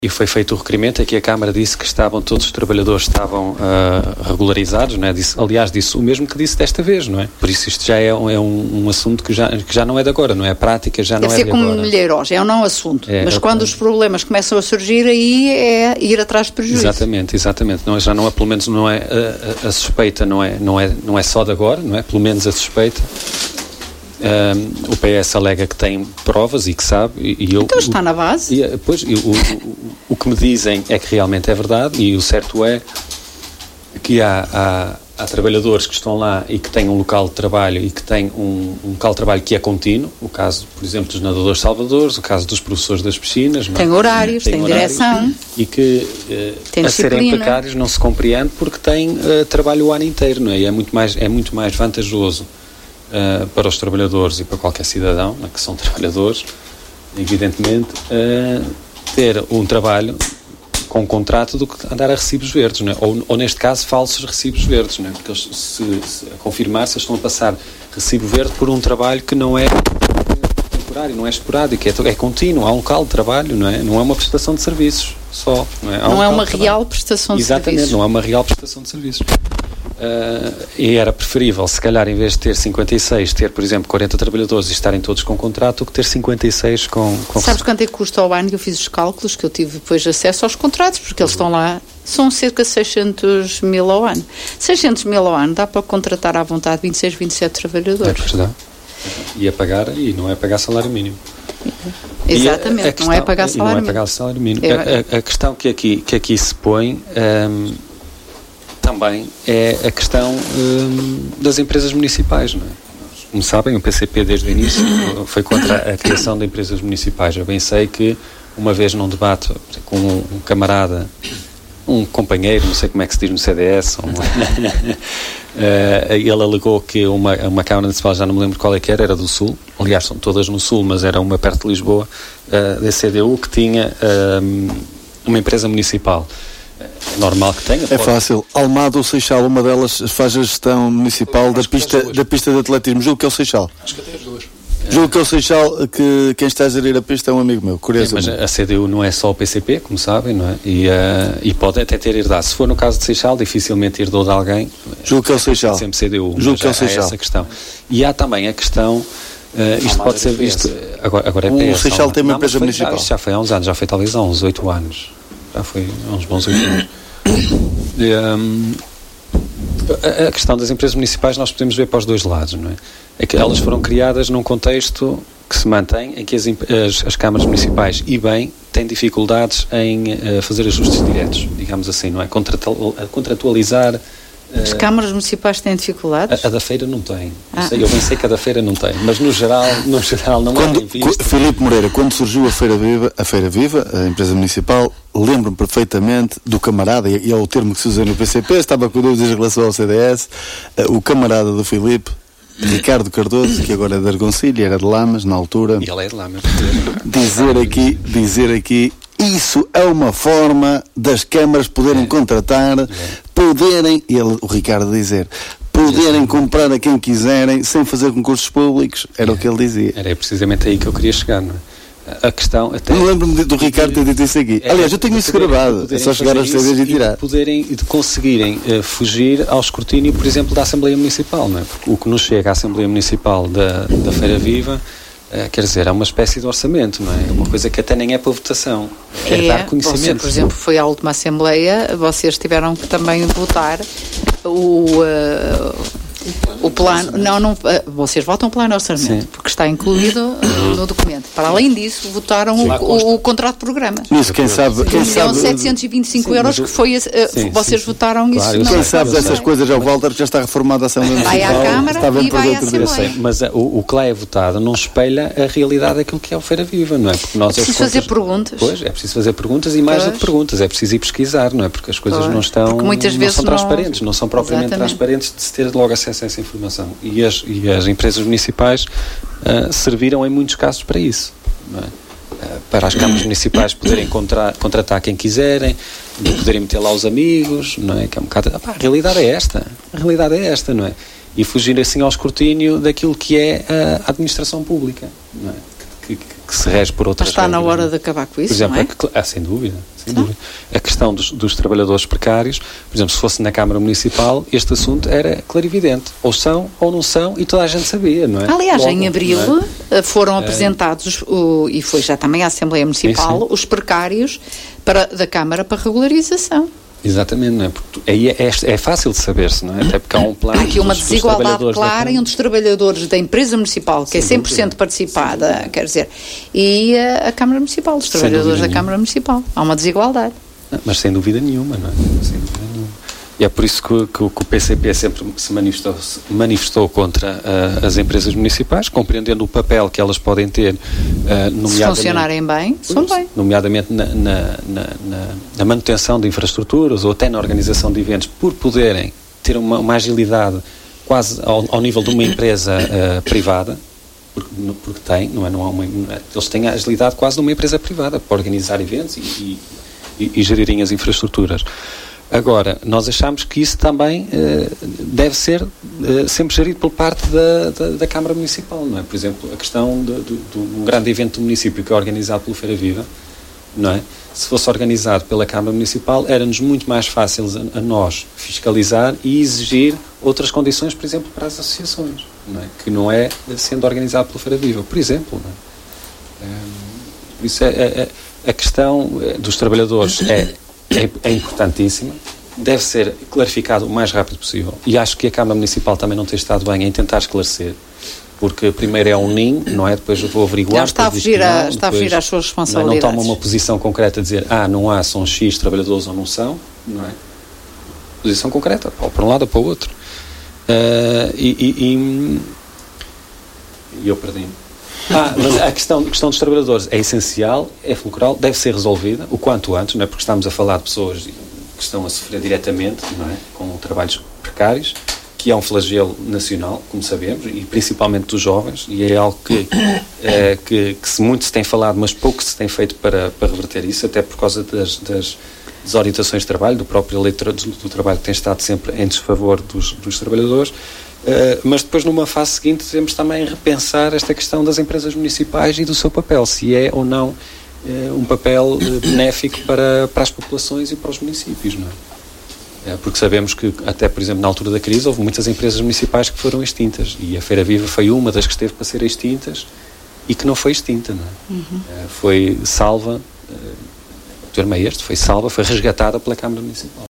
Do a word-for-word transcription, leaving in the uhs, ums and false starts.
e foi feito o requerimento. Aqui a Câmara disse que estavam, todos os trabalhadores estavam uh, regularizados, não é? Disse, aliás, disse o mesmo que disse desta vez, não é? Por isso isto já é, um, é um, um assunto que já, que já não é de agora, não é? A prática já Deve não é de agora. Deve ser como milheiros, é um não assunto. É, mas é, quando é. os problemas começam a surgir, aí é ir atrás de prejuízo. Exatamente, exatamente. Não, já não é, pelo menos não é, a, a suspeita não é, não, é, não é só de agora, não é? Pelo menos a suspeita. Um, o P S alega que tem provas e que sabe e, e eu, então está na base e, pois, e, o, o, o que me dizem é que realmente é verdade, e o certo é que há, há, há trabalhadores que estão lá e que têm um local de trabalho e que têm um, um local de trabalho que é contínuo, o caso, por exemplo, dos nadadores salvadores, o caso dos professores das piscinas, tem não? horários, tem, tem horários, direção e que uh, a serem precários não se compreende porque têm uh, trabalho o ano inteiro, não é? E é muito mais, é muito mais vantajoso Uh, para os trabalhadores e para qualquer cidadão, né, que são trabalhadores, evidentemente, uh, ter um trabalho com um contrato do que andar a recibos verdes, né? ou, ou neste caso falsos recibos verdes, né? Porque eles, se, se a confirmar se estão a passar recibo verde por um trabalho que não é temporário, não é esporádico, é, é contínuo, há um local de trabalho, não é? Não é uma prestação de serviços só. Não é, há não um é uma real prestação de Exatamente, serviços. Exatamente, não é uma real prestação de serviços. Uh, e era preferível, se calhar, em vez de ter cinquenta e seis, ter, por exemplo, quarenta trabalhadores e estarem todos com contrato, do que ter cinquenta e seis com... com... Sabes quanto é que custa ao ano? Eu fiz os cálculos, que eu tive depois acesso aos contratos, porque eles estão lá, são cerca de seiscentos mil ao ano. seiscentos mil ao ano dá para contratar à vontade vinte e seis, vinte e sete trabalhadores. É, pois dá. E a pagar, e não é pagar salário mínimo. Exatamente, a, a questão, não é pagar salário mínimo. Não é pagar salário mínimo. É. A, a, a questão que aqui, que aqui se põe... Um, também é a questão hum, das empresas municipais, não é? Como sabem, o P C P desde o início foi contra a criação de empresas municipais. Eu bem sei que uma vez num debate com um, um camarada, um companheiro, não sei como é que se diz no C D S, um, uh, ele alegou que uma, uma Câmara Municipal, já não me lembro qual é que era, era do Sul, aliás são todas no Sul, mas era uma perto de Lisboa, uh, da C D U, que tinha uh, uma empresa municipal. Normal que tenha. É pode... fácil. Almada ou Seixal, uma delas faz a gestão municipal da pista, da pista de atletismo. Julgo que é o Seixal. Acho que até as duas. Julgo que é o Seixal, que quem está a gerir a pista é um amigo meu, curioso. Mas a C D U não é só o P C P, como sabem, não é? E, uh, e pode até ter herdado. Se for no caso de Seixal, dificilmente herdou de alguém. Julgo que é o Seixal. Sempre C D U. Julgo que é o Seixal. Essa questão. E há também a questão, uh, isto pode ser visto, agora, agora é P S. O Seixal tem uma empresa municipal. Já, já foi há uns anos, já foi talvez há uns oito anos. Já foi há uns bons oito anos. E, um, a, a questão das empresas municipais nós podemos ver para os dois lados, não é? É que elas foram criadas num contexto que se mantém, em que as, as, as câmaras municipais, e bem, têm dificuldades em uh, fazer ajustes diretos, digamos assim, não é? Contratual, contratualizar. As câmaras municipais têm dificuldades? A, a da Feira não tem. Ah. Sei, eu bem sei que a da Feira não tem, mas no geral, no geral não quando, é bem visto. Filipe Moreira, quando surgiu a Feira Viva, a Feira Viva, a empresa municipal, lembro-me perfeitamente do camarada, e é o termo que se usa no P C P, estava com dúvidas em relação ao C D S, uh, o camarada do Filipe, Ricardo Cardoso, que agora é de Argoncilha, era de Lamas na altura. E ele é de Lamas. Dizer aqui, dizer aqui, isso é uma forma das câmaras poderem é. contratar, é. poderem, ele, o Ricardo dizer, poderem comprar a quem quiserem sem fazer concursos públicos, era é. o que ele dizia. Era precisamente aí que eu queria chegar, não é? A questão até... Não lembro-me do Ricardo ter dito isso aqui. É, Aliás, eu tenho isso gravado, é só chegar aos C Ds e tirar. E poderem, de conseguirem uh, fugir ao escrutínio, por exemplo, da Assembleia Municipal, não é? Porque o que nos chega à Assembleia Municipal da, da Feira Viva, uh, quer dizer, é uma espécie de orçamento, não é? É uma coisa que até nem é para votação. É, é dar conhecimento. Você, por exemplo, foi à última Assembleia, vocês tiveram que também votar o... Uh, O plano, não, não, vocês votam o plano de orçamento, sim, porque está incluído uh, no documento. Para além disso, votaram o, o, o contrato de programa. Isso, quem sabe... Quem sabe setecentos e vinte e cinco sim, euros, que foi, uh, sim, vocês sim, votaram sim, isso. Claro, quem sabe dessas coisas é o Walter, que já está reformado a Assembleia Municipal. Vai à Câmara e vai à Assembleia. Sei, mas uh, o, o que lá é votado não espelha a realidade daquilo que é o Feira Viva, não é? Porque nós é preciso contas, fazer perguntas. Pois, é preciso fazer perguntas e mais do que perguntas, é preciso ir pesquisar, não é? Porque as coisas pois, não estão... Porque muitas não vezes são não... transparentes, não são propriamente Exatamente. transparentes de se ter logo acesso a essa informação. E as, e as empresas municipais uh, serviram em muitos casos para isso, não é? uh, para as câmaras municipais poderem contra, contratar quem quiserem, poderem meter lá os amigos, não é? Que é um bocado, opa, a realidade é esta, a realidade é esta, não é? E fugir assim ao escrutínio daquilo que é a administração pública, não é? Que, que, que se rege por outras Mas está regras. na hora de acabar com isso, por exemplo, não é? a, ah, sem dúvida, sem dúvida. A questão dos, dos trabalhadores precários, por exemplo, se fosse na Câmara Municipal, este assunto era clarividente. Ou são ou não são, e toda a gente sabia, não é? Aliás, Logo, em abril é? foram é. apresentados, o, e foi já também à Assembleia Municipal, sim, sim. os precários para, da Câmara para regularização. Exatamente, não é? Porque aí é, é, é fácil de saber-se, não é? Até porque há um plano. Há aqui uma dos, desigualdade dos clara entre os trabalhadores da empresa municipal, que Sem é cem por cento dúvida. participada, quer dizer, e a, a Câmara Municipal, os trabalhadores da Câmara Municipal. Há uma desigualdade. Não, mas sem dúvida nenhuma, não é? Sem dúvida nenhuma. E é por isso que, que, que o P C P sempre se manifestou, se manifestou contra uh, as empresas municipais, compreendendo o papel que elas podem ter, uh, nomeadamente... Se funcionarem bem, são bem. Nomeadamente na, na, na, na, na manutenção de infraestruturas ou até na organização de eventos, por poderem ter uma, uma agilidade quase ao, ao nível de uma empresa uh, privada, porque, porque tem, não é? Não há uma, eles têm a agilidade quase de uma empresa privada para organizar eventos e, e, e, e gerirem as infraestruturas. Agora, nós achamos que isso também uh, deve ser uh, sempre gerido por parte da, da, da Câmara Municipal, não é? Por exemplo, a questão de, de, de um grande evento do município que é organizado pelo Feira Viva, não é? Se fosse organizado pela Câmara Municipal, era-nos muito mais fácil a, a nós fiscalizar e exigir outras condições, por exemplo, para as associações, não é? Que não é sendo organizado pelo Feira Viva, por exemplo, não é? Um, isso é, é, é a questão dos trabalhadores é É, é importantíssima, deve ser clarificado o mais rápido possível e acho que a Câmara Municipal também não tem estado bem a tentar esclarecer, porque primeiro é um ninho, não é? Depois eu vou averiguar. Não, está a fugir, a, está a fugir às suas responsabilidades. Não, não toma uma posição concreta a dizer, ah, não há, são X trabalhadores ou não são, não é? Posição concreta, ou para um lado ou para o outro. Uh, e, e, e eu perdi-me. Ah, mas a questão, a questão dos trabalhadores é essencial, é fulcral, deve ser resolvida o quanto antes, não é? Porque estamos a falar de pessoas que estão a sofrer diretamente, não é? Com trabalhos precários, que é um flagelo nacional, como sabemos, e principalmente dos jovens, e é algo que, é, que, que se muito se tem falado, mas pouco se tem feito para, para reverter isso, até por causa das, das desorientações de trabalho, do próprio eleitorado do, do trabalho que tem estado sempre em desfavor dos, dos trabalhadores. Uh, mas depois numa fase seguinte devemos também repensar esta questão das empresas municipais e do seu papel, se é ou não uh, um papel uh, benéfico para, para as populações e para os municípios, não é? Uh, porque sabemos que até, por exemplo, na altura da crise houve muitas empresas municipais que foram extintas e a Feira Viva foi uma das que esteve para ser extintas e que não foi extinta, não é? Uhum. Uh, foi salva, uh, o termo é este, foi salva, foi resgatada pela Câmara Municipal.